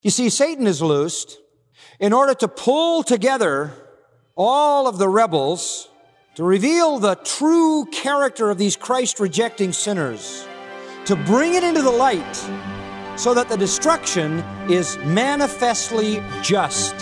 You see, Satan is loosed in order to pull together all of the rebels to reveal the true character of these Christ-rejecting sinners, to bring it into the light so that the destruction is manifestly just.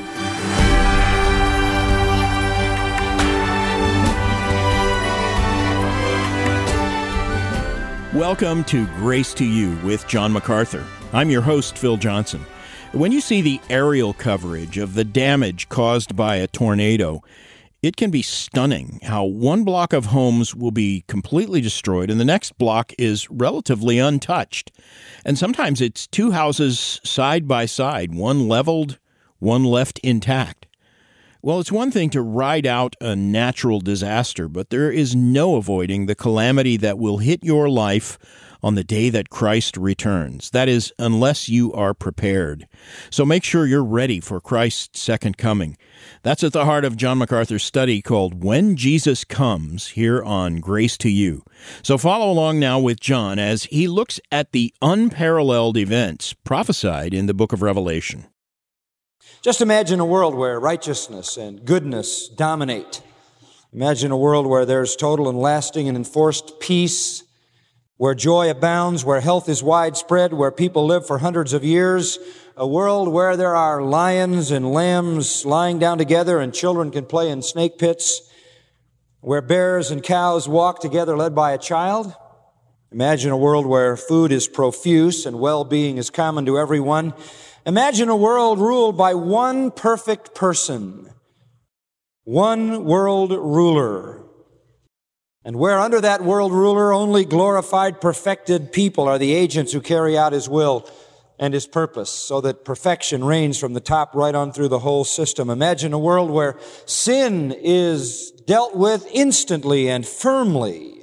Welcome to Grace to You with John MacArthur. I'm your host, Phil Johnson. When you see the aerial coverage of the damage caused by a tornado, it can be stunning how one block of homes will be completely destroyed and the next block is relatively untouched. And sometimes it's two houses side by side, one leveled, one left intact. Well, it's one thing to ride out a natural disaster, but there is no avoiding the calamity that will hit your life on the day that Christ returns. That is, unless you are prepared. So make sure you're ready for Christ's second coming. That's at the heart of John MacArthur's study called When Jesus Comes, here on Grace to You. So follow along now with John as he looks at the unparalleled events prophesied in the book of Revelation. Just imagine a world where righteousness and goodness dominate. Imagine a world where there's total and lasting and enforced peace, where joy abounds, where health is widespread, where people live for hundreds of years, a world where there are lions and lambs lying down together and children can play in snake pits, where bears and cows walk together led by a child. Imagine a world where food is profuse and well-being is common to everyone. Imagine a world ruled by one perfect person, one world ruler, and where under that world ruler only glorified, perfected people are the agents who carry out His will and His purpose, so that perfection reigns from the top right on through the whole system. Imagine a world where sin is dealt with instantly and firmly.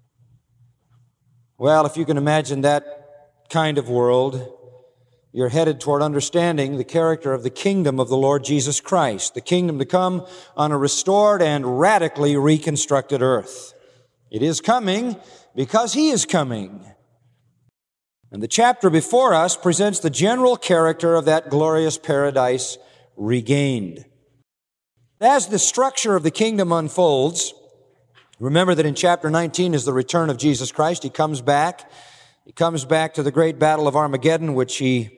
Well, if you can imagine that kind of world, you're headed toward understanding the character of the kingdom of the Lord Jesus Christ, the kingdom to come on a restored and radically reconstructed earth. It is coming because He is coming. And the chapter before us presents the general character of that glorious paradise regained. As the structure of the kingdom unfolds, remember that in chapter 19 is the return of Jesus Christ. He comes back. He comes back to the great battle of Armageddon, which He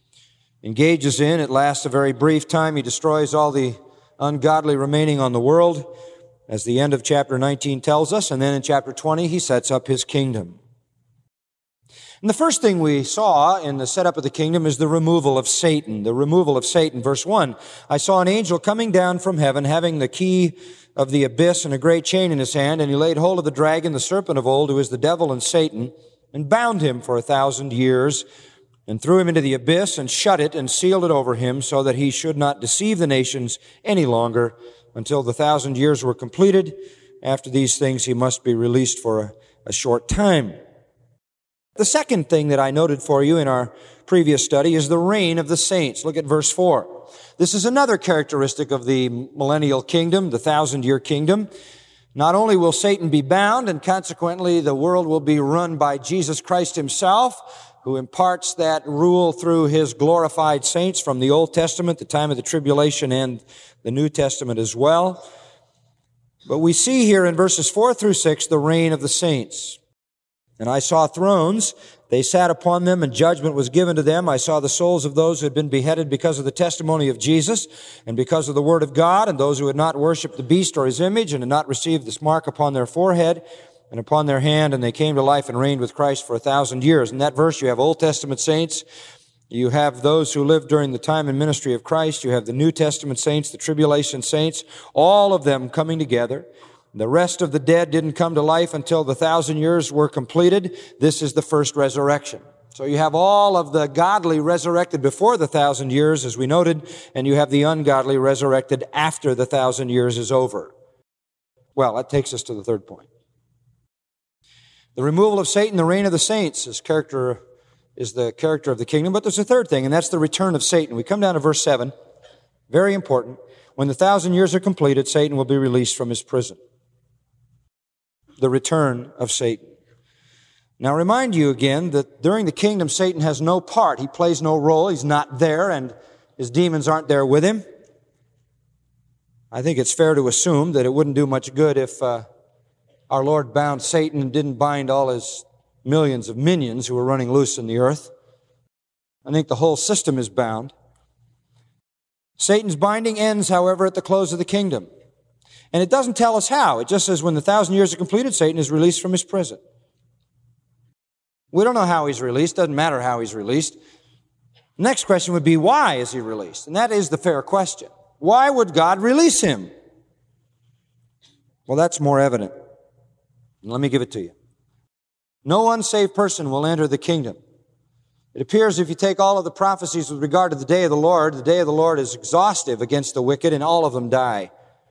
engages in. It lasts a very brief time. He destroys all the ungodly remaining on the world, as the end of chapter 19 tells us. And then in chapter 20, He sets up His kingdom. And the first thing we saw in the setup of the kingdom is the removal of Satan. The removal of Satan. Verse 1, I saw an angel coming down from heaven, having the key of the abyss and a great chain in his hand, and he laid hold of the dragon, the serpent of old, who is the devil and Satan, and bound him for 1,000 years, and threw him into the abyss, and shut it, and sealed it over him, so that he should not deceive the nations any longer, until the 1,000 years were completed. After these things, he must be released for a short time. The second thing that I noted for you in our previous study is the reign of the saints. Look at verse 4. This is another characteristic of the millennial kingdom, the 1,000-year kingdom. Not only will Satan be bound, and consequently the world will be run by Jesus Christ Himself, who imparts that rule through His glorified saints from the Old Testament, the time of the tribulation, and the New Testament as well. But we see here in verses 4 through 6 the reign of the saints. And I saw thrones, they sat upon them, and judgment was given to them. I saw the souls of those who had been beheaded because of the testimony of Jesus, and because of the word of God, and those who had not worshipped the beast or his image, and had not received this mark upon their forehead and upon their hand, and they came to life and reigned with Christ for 1,000 years. In that verse, you have Old Testament saints, you have those who lived during the time and ministry of Christ, you have the New Testament saints, the tribulation saints, all of them coming together. The rest of the dead didn't come to life until the 1,000 years were completed. This is the first resurrection. So you have all of the godly resurrected before the 1,000 years, as we noted, and you have the ungodly resurrected after the 1,000 years is over. Well, that takes us to the third point. The removal of Satan, the reign of the saints, is the character of the kingdom. But there's a third thing, and that's the return of Satan. We come down to verse 7. Very important. When the 1,000 years are completed, Satan will be released from his prison. The return of Satan. Now, I remind you again that during the kingdom, Satan has no part. He plays no role. He's not there, and his demons aren't there with him. I think it's fair to assume that it wouldn't do much good if our Lord bound Satan and didn't bind all his millions of minions who are running loose in the earth. I think the whole system is bound. Satan's binding ends, however, at the close of the kingdom. And it doesn't tell us how. It just says when the 1,000 years are completed, Satan is released from his prison. We don't know how he's released. Doesn't matter how he's released. Next question would be, why is he released? And that is the fair question. Why would God release him? Well, that's more evident. And let me give it to you. No unsaved person will enter the kingdom. It appears if you take all of the prophecies with regard to the day of the Lord is exhaustive against the wicked, and all of them die.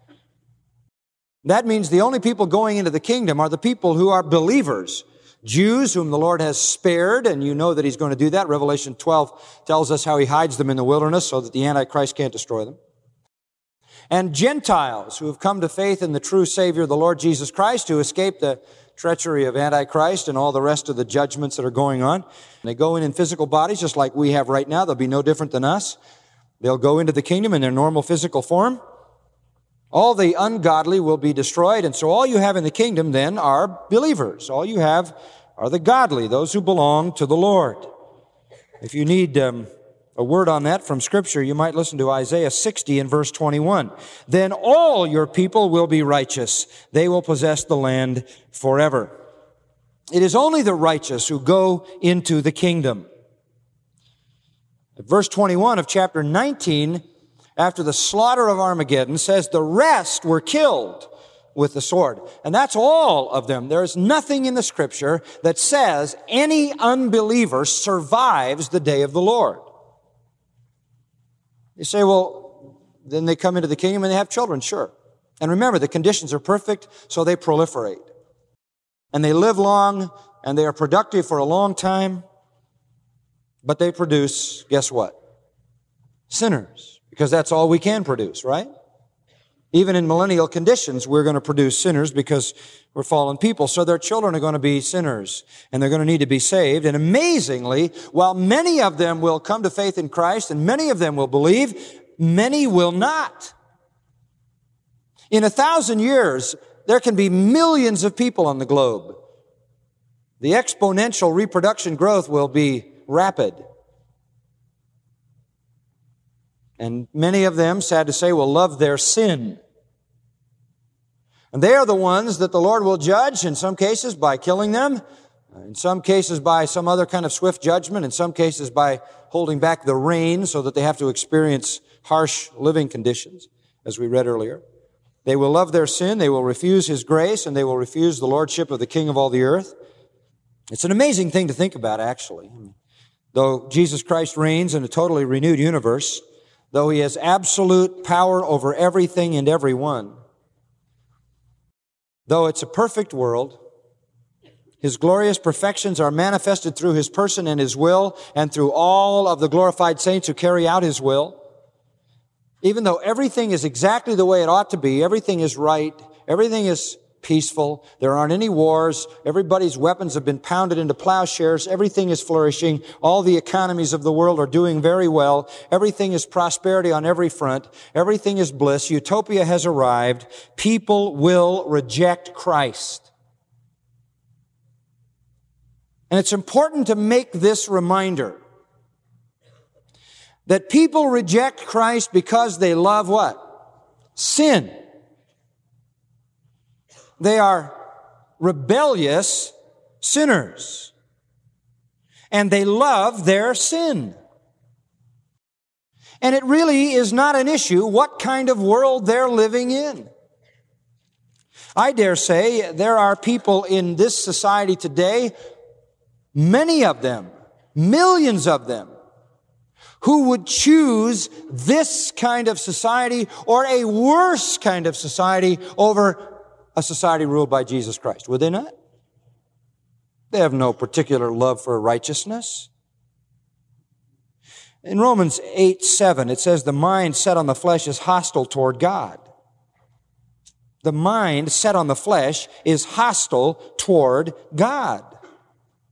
That means the only people going into the kingdom are the people who are believers. Jews whom the Lord has spared, and you know that He's going to do that. Revelation 12 tells us how He hides them in the wilderness so that the Antichrist can't destroy them. And Gentiles who have come to faith in the true Savior, the Lord Jesus Christ, who escaped the treachery of Antichrist and all the rest of the judgments that are going on. And they go in physical bodies just like we have right now. They'll be no different than us. They'll go into the kingdom in their normal physical form. All the ungodly will be destroyed, and so all you have in the kingdom then are believers. All you have are the godly, those who belong to the Lord. If you need a word on that from Scripture, you might listen to Isaiah 60 and verse 21. Then all your people will be righteous. They will possess the land forever. It is only the righteous who go into the kingdom. Verse 21 of chapter 19, after the slaughter of Armageddon, says the rest were killed with the sword. And that's all of them. There is nothing in the Scripture that says any unbeliever survives the day of the Lord. You say, well, then they come into the kingdom and they have children. Sure. And remember, the conditions are perfect, so they proliferate. And they live long, and they are productive for a long time. But they produce, guess what? Sinners. Because that's all we can produce, right? Even in millennial conditions, we're going to produce sinners because we're fallen people. So their children are going to be sinners, and they're going to need to be saved. And amazingly, while many of them will come to faith in Christ, and many of them will believe, many will not. In 1,000 years, there can be millions of people on the globe. The exponential reproduction growth will be rapid. And many of them, sad to say, will love their sin. And they are the ones that the Lord will judge, in some cases by killing them, in some cases by some other kind of swift judgment, in some cases by holding back the rain so that they have to experience harsh living conditions, as we read earlier. They will love their sin, they will refuse His grace, and they will refuse the lordship of the King of all the earth. It's an amazing thing to think about, actually. Though Jesus Christ reigns in a totally renewed universe, though He has absolute power over everything and everyone, though it's a perfect world, His glorious perfections are manifested through His person and His will, and through all of the glorified saints who carry out His will. Even though everything is exactly the way it ought to be, everything is right, everything is peaceful, there aren't any wars, everybody's weapons have been pounded into plowshares, everything is flourishing, all the economies of the world are doing very well, everything is prosperity on every front, everything is bliss, utopia has arrived, people will reject Christ. And it's important to make this reminder that people reject Christ because they love what? Sin. They are rebellious sinners. And they love their sin. And it really is not an issue what kind of world they're living in. I dare say there are people in this society today, many of them, millions of them, who would choose this kind of society or a worse kind of society over a society ruled by Jesus Christ. Would they not? They have no particular love for righteousness. In Romans 8:7, it says, the mind set on the flesh is hostile toward God. The mind set on the flesh is hostile toward God.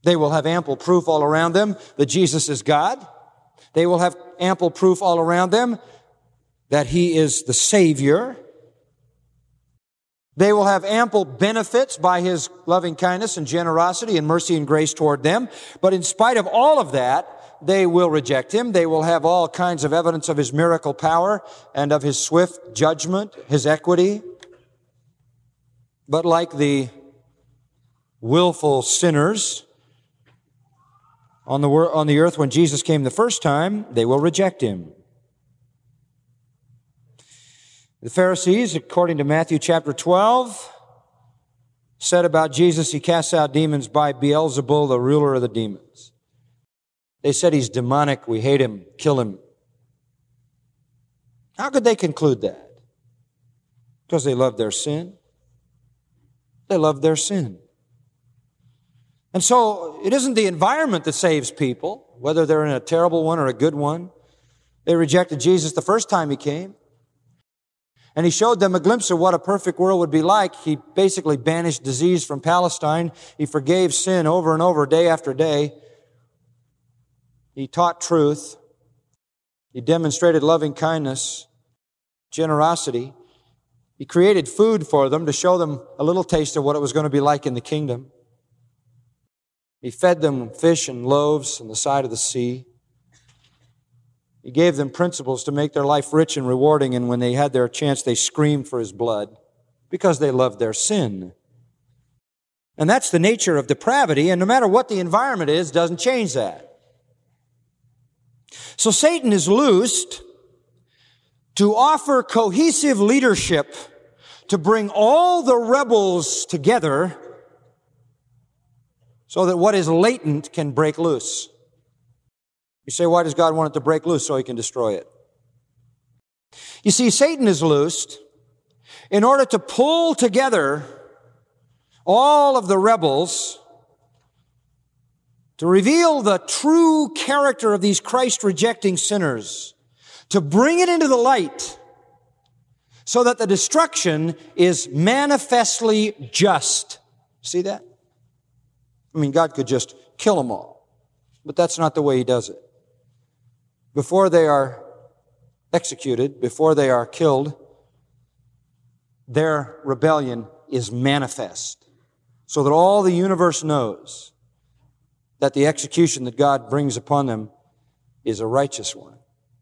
They will have ample proof all around them that Jesus is God. They will have ample proof all around them that He is the Savior. They will have ample benefits by His loving kindness and generosity and mercy and grace toward them. But in spite of all of that, they will reject Him. They will have all kinds of evidence of His miracle power and of His swift judgment, His equity. But like the willful sinners on the earth when Jesus came the first time, they will reject Him. The Pharisees, according to Matthew chapter 12, said about Jesus, He casts out demons by Beelzebul, the ruler of the demons. They said He's demonic, we hate Him, kill Him. How could they conclude that? Because they loved their sin. They loved their sin. And so it isn't the environment that saves people, whether they're in a terrible one or a good one. They rejected Jesus the first time He came. And He showed them a glimpse of what a perfect world would be like. He basically banished disease from Palestine. He forgave sin over and over, day after day. He taught truth. He demonstrated loving kindness, generosity. He created food for them to show them a little taste of what it was going to be like in the kingdom. He fed them fish and loaves on the side of the sea. He gave them principles to make their life rich and rewarding, and when they had their chance, they screamed for His blood because they loved their sin. And that's the nature of depravity, and no matter what the environment is, doesn't change that. So Satan is loosed to offer cohesive leadership to bring all the rebels together so that what is latent can break loose. You say, why does God want it to break loose? So He can destroy it. You see, Satan is loosed in order to pull together all of the rebels to reveal the true character of these Christ-rejecting sinners, to bring it into the light so that the destruction is manifestly just. See that? I mean, God could just kill them all, but that's not the way He does it. Before they are executed, before they are killed, their rebellion is manifest, so that all the universe knows that the execution that God brings upon them is a righteous one.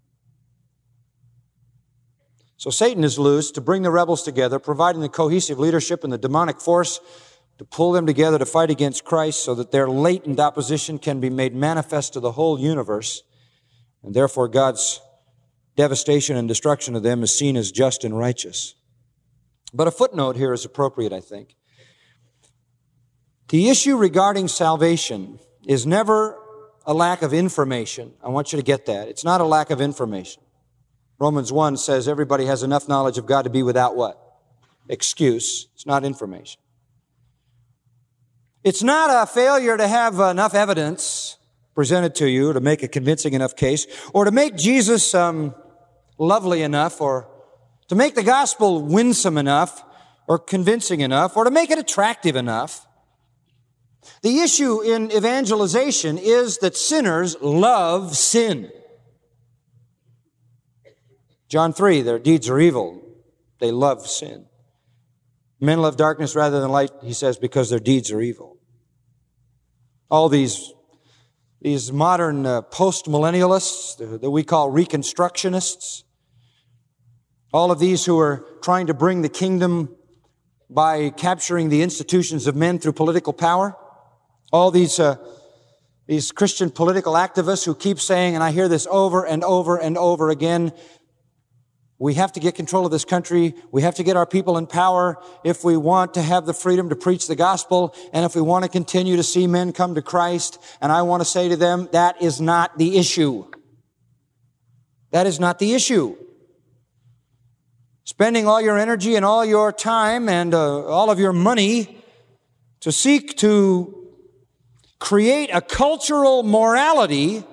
So Satan is loose to bring the rebels together, providing the cohesive leadership and the demonic force to pull them together to fight against Christ so that their latent opposition can be made manifest to the whole universe, and therefore God's devastation and destruction of them is seen as just and righteous. But a footnote here is appropriate, I think. The issue regarding salvation is never a lack of information. I want you to get that. It's not a lack of information. Romans 1 says everybody has enough knowledge of God to be without what? Excuse. It's not information. It's not a failure to have enough evidence presented to you to make a convincing enough case, or to make Jesus lovely enough, or to make the gospel winsome enough, or convincing enough, or to make it attractive enough. The issue in evangelization is that sinners love sin. John 3, their deeds are evil. They love sin. Men love darkness rather than light, he says, because their deeds are evil. All these modern post-millennialists that we call reconstructionists, all of these who are trying to bring the kingdom by capturing the institutions of men through political power, all these Christian political activists who keep saying, and I hear this over and over and over again, we have to get control of this country. We have to get our people in power if we want to have the freedom to preach the gospel and if we want to continue to see men come to Christ. And I want to say to them, that is not the issue. That is not the issue. Spending all your energy and all your time and all of your money to seek to create a cultural morality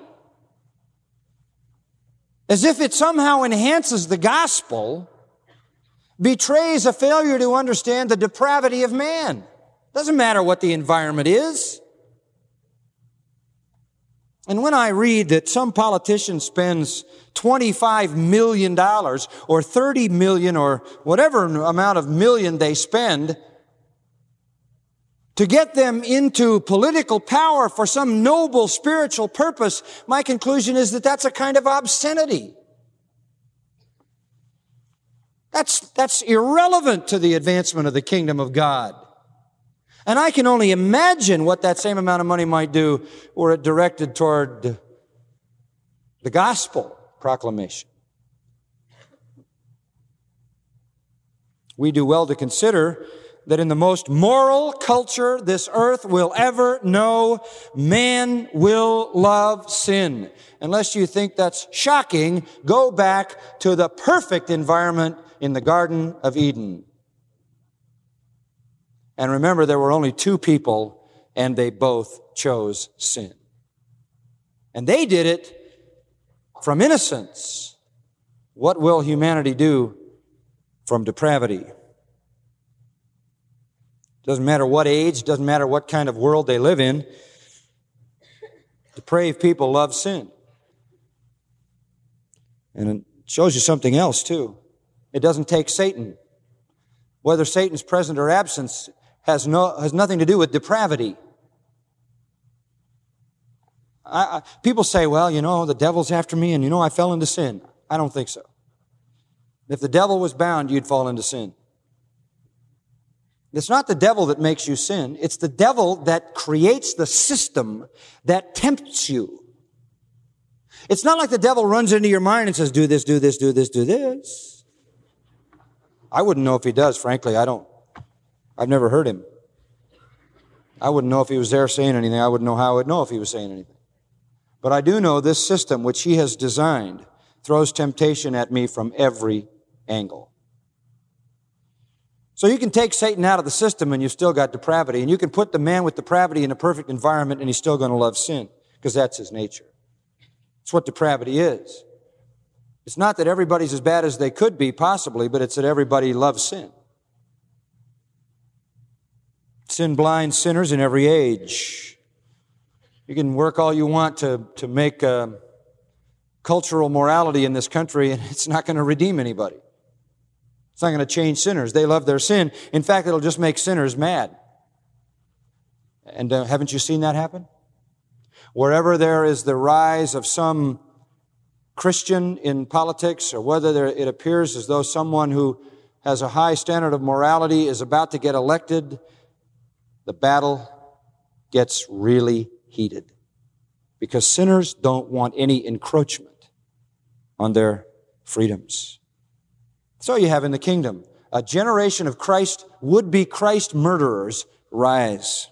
as if it somehow enhances the gospel, betrays a failure to understand the depravity of man. Doesn't matter what the environment is. And when I read that some politician spends $25 million or $30 million or whatever amount of million they spend to get them into political power for some noble spiritual purpose, my conclusion is that that's a kind of obscenity. That's irrelevant to the advancement of the kingdom of God. And I can only imagine what that same amount of money might do were it directed toward the gospel proclamation. We do well to consider that in the most moral culture this earth will ever know, man will love sin. Unless you think that's shocking, go back to the perfect environment in the Garden of Eden. And remember, there were only two people, and they both chose sin. And they did it from innocence. What will humanity do from depravity? Doesn't matter what age, doesn't matter what kind of world they live in. Depraved people love sin. And it shows you something else, too. It doesn't take Satan. Whether Satan's present or absent has nothing to do with depravity. People say, well, the devil's after me and I fell into sin. I don't think so. If the devil was bound, you'd fall into sin. It's not the devil that makes you sin. It's the devil that creates the system that tempts you. It's not like the devil runs into your mind and says, do this, do this, do this, do this. I wouldn't know if he does, frankly. I've never heard him. I wouldn't know if he was there saying anything. I wouldn't know how I would know if he was saying anything. But I do know this system, which he has designed, throws temptation at me from every angle. So you can take Satan out of the system and you've still got depravity. And you can put the man with depravity in a perfect environment and he's still going to love sin, because that's his nature. It's what depravity is. It's not that everybody's as bad as they could be, possibly, but it's that everybody loves sin. Sin blinds sinners in every age. You can work all you want to make cultural morality in this country, and it's not going to redeem anybody. It's not going to change sinners. They love their sin. In fact, it'll just make sinners mad. And haven't you seen that happen? Wherever there is the rise of some Christian in politics, or whether it appears as though someone who has a high standard of morality is about to get elected, the battle gets really heated. Because sinners don't want any encroachment on their freedoms. So you have in the kingdom a generation of would-be Christ murderers rise.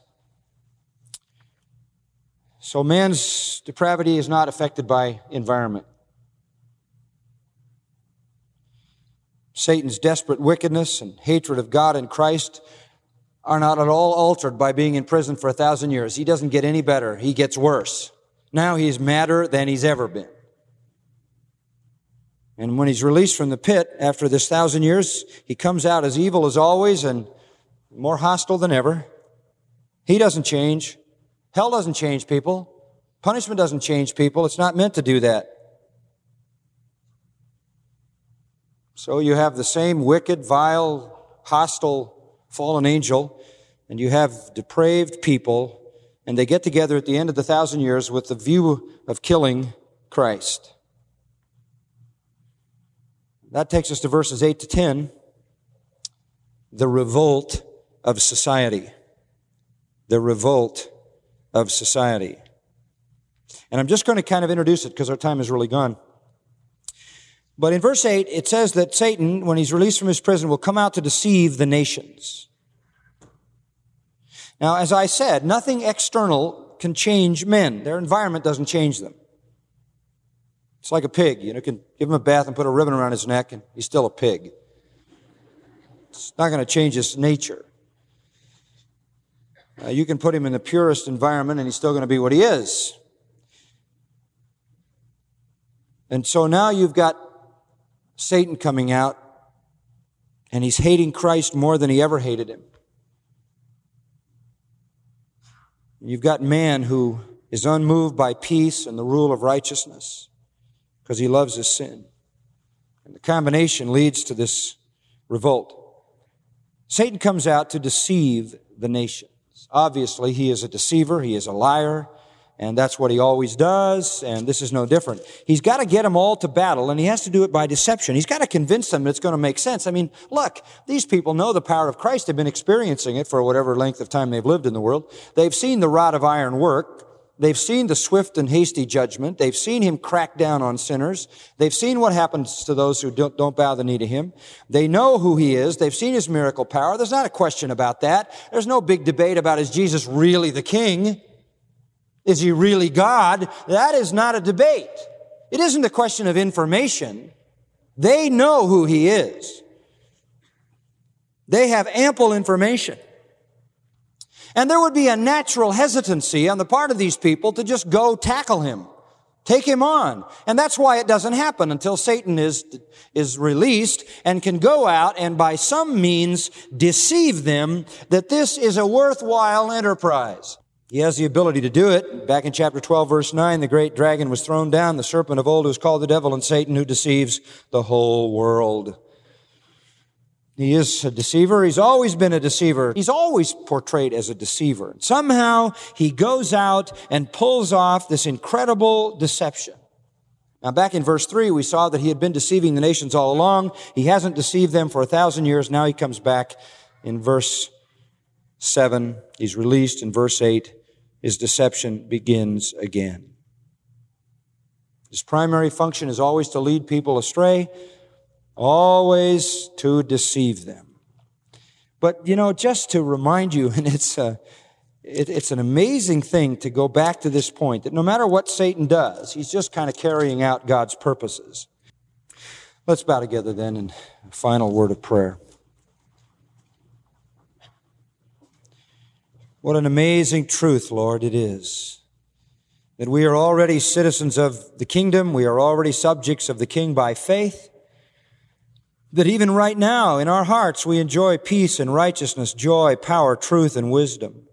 So man's depravity is not affected by environment. Satan's desperate wickedness and hatred of God and Christ are not at all altered by being in prison for 1,000 years. He doesn't get any better. He gets worse. Now he's madder than he's ever been. And when he's released from the pit after this 1,000 years, he comes out as evil as always and more hostile than ever. He doesn't change. Hell doesn't change people. Punishment doesn't change people. It's not meant to do that. So you have the same wicked, vile, hostile, fallen angel, and you have depraved people, and they get together at the end of the 1,000 years with the view of killing Christ. That takes us to verses 8 to 10, the revolt of society. The revolt of society. And I'm just going to kind of introduce it because our time is really gone. But in verse 8, it says that Satan, when he's released from his prison, will come out to deceive the nations. Now, as I said, nothing external can change men. Their environment doesn't change them. It's like a pig. You can give him a bath and put a ribbon around his neck, and he's still a pig. It's not going to change his nature. You can put him in the purest environment, and he's still going to be what he is. And so now you've got Satan coming out, and he's hating Christ more than he ever hated him. You've got man who is unmoved by peace and the rule of righteousness because he loves his sin. And the combination leads to this revolt. Satan comes out to deceive the nations. Obviously, he is a deceiver, he is a liar, and that's what he always does, and this is no different. He's got to get them all to battle, and he has to do it by deception. He's got to convince them that it's going to make sense. I mean, look, these people know the power of Christ. They've been experiencing it for whatever length of time they've lived in the world. They've seen the rod of iron work. They've seen the swift and hasty judgment. They've seen him crack down on sinners. They've seen what happens to those who don't bow the knee to him. They know who he is. They've seen his miracle power. There's not a question about that. There's no big debate about, is Jesus really the king? Is he really God? That is not a debate. It isn't a question of information. They know who he is. They have ample information. And there would be a natural hesitancy on the part of these people to just go tackle him, take him on. And that's why it doesn't happen until Satan is released and can go out and by some means deceive them that this is a worthwhile enterprise. He has the ability to do it. Back in chapter 12, verse 9, the great dragon was thrown down, the serpent of old who is called the devil and Satan, who deceives the whole world. He is a deceiver. He's always been a deceiver. He's always portrayed as a deceiver. Somehow he goes out and pulls off this incredible deception. Now back in verse 3, we saw that he had been deceiving the nations all along. He hasn't deceived them for 1,000 years. Now he comes back in verse 7. He's released in verse 8. His deception begins again. His primary function is always to lead people astray, always to deceive them. But, just to remind you, and it's an amazing thing to go back to this point, that no matter what Satan does, he's just kind of carrying out God's purposes. Let's bow together then in a final word of prayer. What an amazing truth, Lord, it is, that we are already citizens of the kingdom, we are already subjects of the King by faith, that even right now in our hearts we enjoy peace and righteousness, joy, power, truth, and wisdom.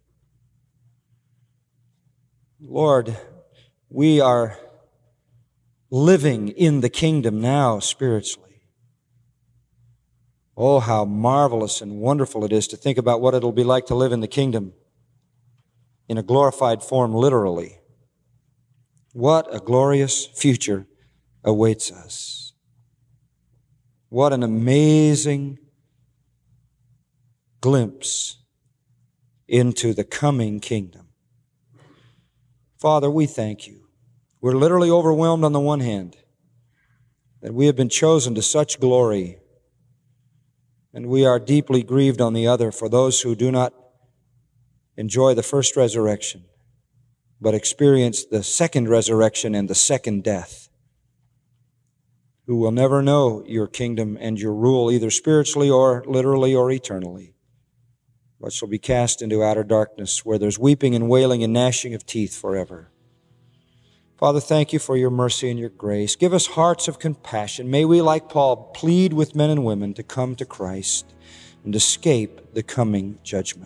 Lord, we are living in the kingdom now spiritually. Oh, how marvelous and wonderful it is to think about what it'll be like to live in the kingdom in a glorified form, literally. What a glorious future awaits us. What an amazing glimpse into the coming kingdom. Father, we thank you. We're literally overwhelmed on the one hand that we have been chosen to such glory, and we are deeply grieved on the other for those who do not enjoy the first resurrection, but experience the second resurrection and the second death, who will never know your kingdom and your rule, either spiritually or literally or eternally, but shall be cast into outer darkness where there's weeping and wailing and gnashing of teeth forever. Father, thank you for your mercy and your grace. Give us hearts of compassion. May we, like Paul, plead with men and women to come to Christ and escape the coming judgment.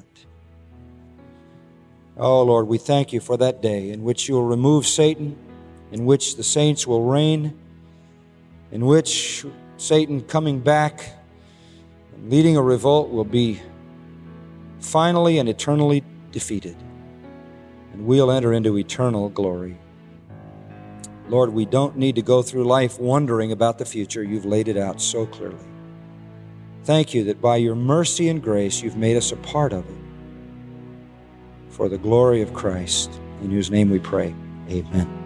Oh, Lord, we thank you for that day in which you will remove Satan, in which the saints will reign, in which Satan coming back and leading a revolt will be finally and eternally defeated, and we'll enter into eternal glory. Lord, we don't need to go through life wondering about the future. You've laid it out so clearly. Thank you that by your mercy and grace you've made us a part of it for the glory of Christ, in whose name we pray. Amen.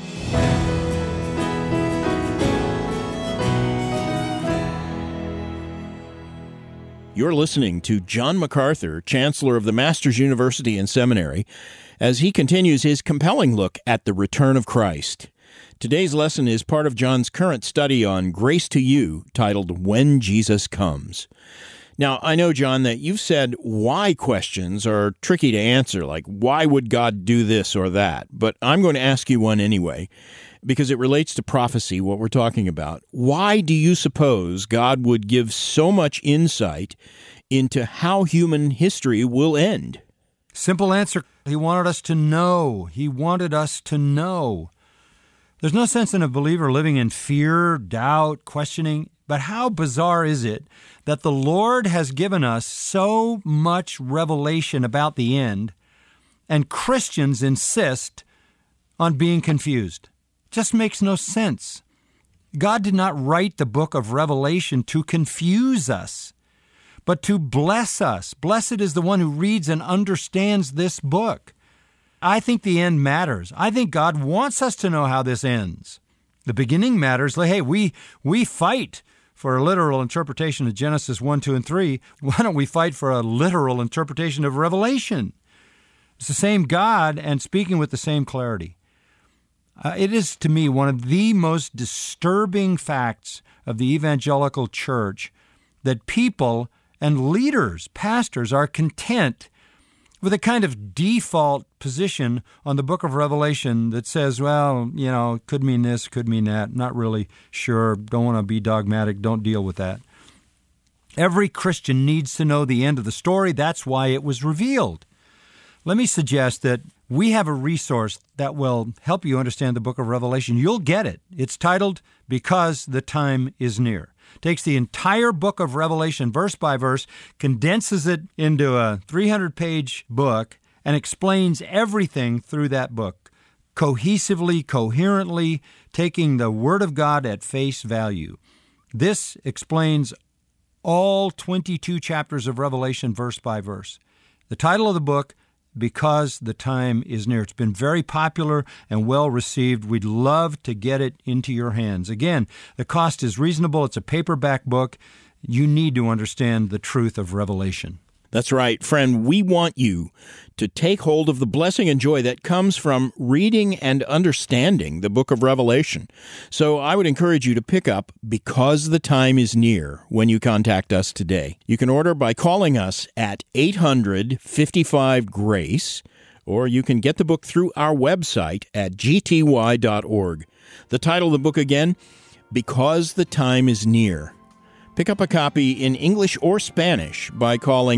You're listening to John MacArthur, Chancellor of the Masters University and Seminary, as he continues his compelling look at the return of Christ. Today's lesson is part of John's current study on Grace to You, titled When Jesus Comes. Now, I know, John, that you've said why questions are tricky to answer, like why would God do this or that? But I'm going to ask you one anyway, because it relates to prophecy, what we're talking about. Why do you suppose God would give so much insight into how human history will end? Simple answer, he wanted us to know. He wanted us to know. There's no sense in a believer living in fear, doubt, questioning. But how bizarre is it that the Lord has given us so much revelation about the end, and Christians insist on being confused? It just makes no sense. God did not write the book of Revelation to confuse us, but to bless us. Blessed is the one who reads and understands this book. I think the end matters. I think God wants us to know how this ends. The beginning matters. Hey, we fight for a literal interpretation of Genesis 1, 2, and 3. Why don't we fight for a literal interpretation of Revelation? It's the same God and speaking with the same clarity. It is, to me, one of the most disturbing facts of the evangelical church that people and leaders, pastors, are content with a kind of default position on the book of Revelation that says, well, could mean this, could mean that, not really sure, don't want to be dogmatic, don't deal with that. Every Christian needs to know the end of the story. That's why it was revealed. Let me suggest that we have a resource that will help you understand the book of Revelation. You'll get it. It's titled, Because the Time is Near. Takes the entire book of Revelation, verse by verse, condenses it into a 300-page book, and explains everything through that book, cohesively, coherently, taking the Word of God at face value. This explains all 22 chapters of Revelation, verse by verse. The title of the book, Because the Time is Near. It's been very popular and well received. We'd love to get it into your hands. Again, the cost is reasonable. It's a paperback book. You need to understand the truth of Revelation. That's right, friend. We want you to take hold of the blessing and joy that comes from reading and understanding the book of Revelation. So I would encourage you to pick up Because the Time is Near when you contact us today. You can order by calling us at 800-55-GRACE, or you can get the book through our website at gty.org. The title of the book again, Because the Time is Near. Pick up a copy in English or Spanish by calling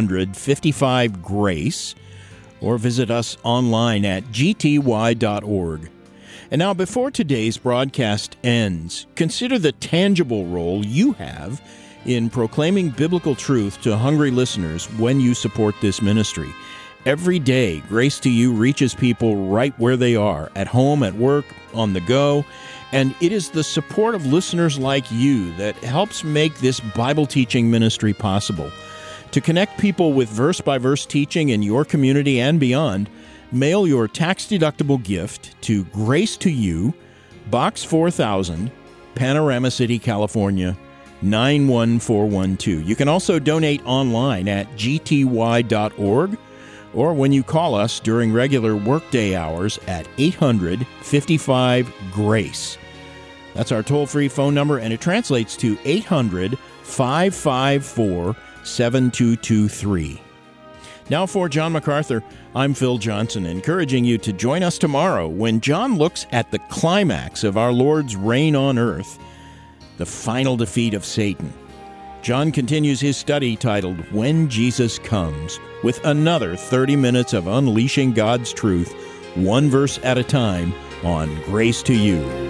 800-55-GRACE or visit us online at gty.org. And now, before today's broadcast ends, consider the tangible role you have in proclaiming biblical truth to hungry listeners when you support this ministry. Every day, Grace to You reaches people right where they are, at home, at work, on the go. And it is the support of listeners like you that helps make this Bible teaching ministry possible. To connect people with verse-by-verse teaching in your community and beyond, mail your tax-deductible gift to Grace to You, Box 4000, Panorama City, California, 91412. You can also donate online at gty.org, or when you call us during regular workday hours at 800-55-GRACE. That's our toll-free phone number, and it translates to 800-554-7223. Now for John MacArthur, I'm Phil Johnson, encouraging you to join us tomorrow when John looks at the climax of our Lord's reign on earth, the final defeat of Satan. John continues his study titled When Jesus Comes, with another 30 minutes of unleashing God's truth, one verse at a time, on Grace to You.